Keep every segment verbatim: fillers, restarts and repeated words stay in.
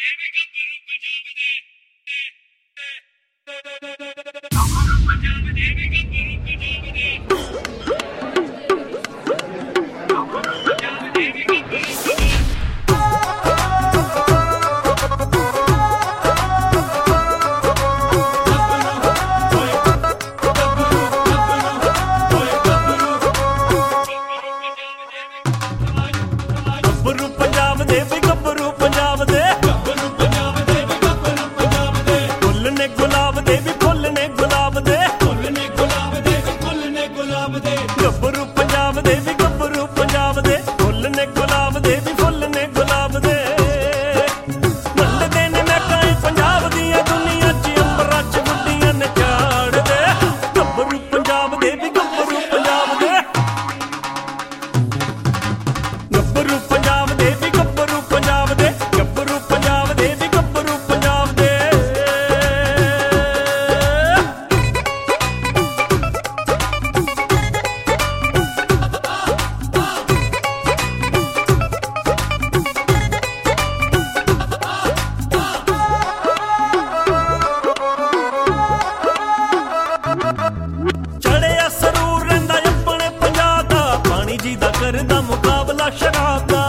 करदा मुकाबला शराब दा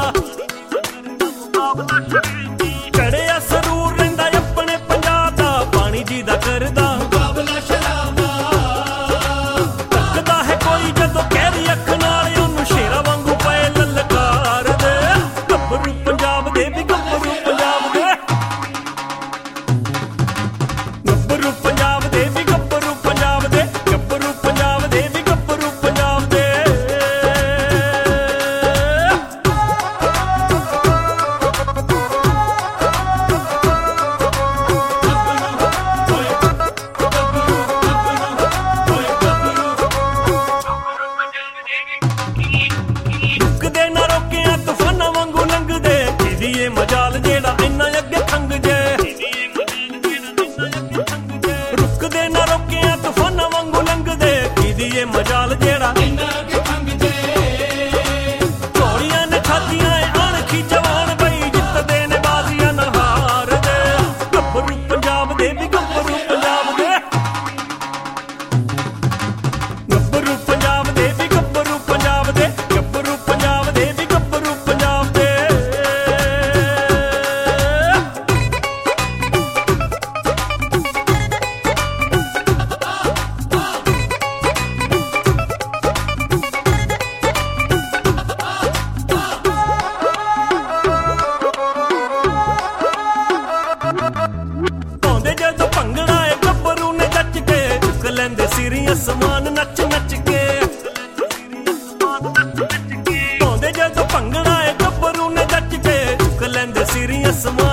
चढ़िया सरूर रहिंदा अपने पंजाब दा पानी जी दा करदा मुकाबला शराब दा तकदा है कोई जदों कहदी अख नाल ओनू शेरा वांगू पए ललकार दे गब्बरू पंजाब दे भी गब्बरू पंजाब दे गब्बरू पंजाब दे भी गब्बरू पंजाब दे गब्बरू पंजाब दे भी गब्बरू पंजाब दे मजाल जेड़ा इन्ना अगे खंग जे रुकदे ना रोकिया तूफाना वांगू लंघदे कीदिए मजाल जेड़ा इन्ना अगे खंग जे घोड़ियां ने खादियां अणखी जवान बई जितदे ने बाजियां ना हार दे गब्बरू पंजाब दे भी गब्बरू पंजाब दे गब्बरू पंजाब दे भी गब्बरू पंजाब दे गब्बरू पंजाब दे भी गब्बरू पंजाब दे समान नच नच के पाउंदे जदों भंगड़ा है गब्बरू ने जच के चुक लैंदे सिरियां समान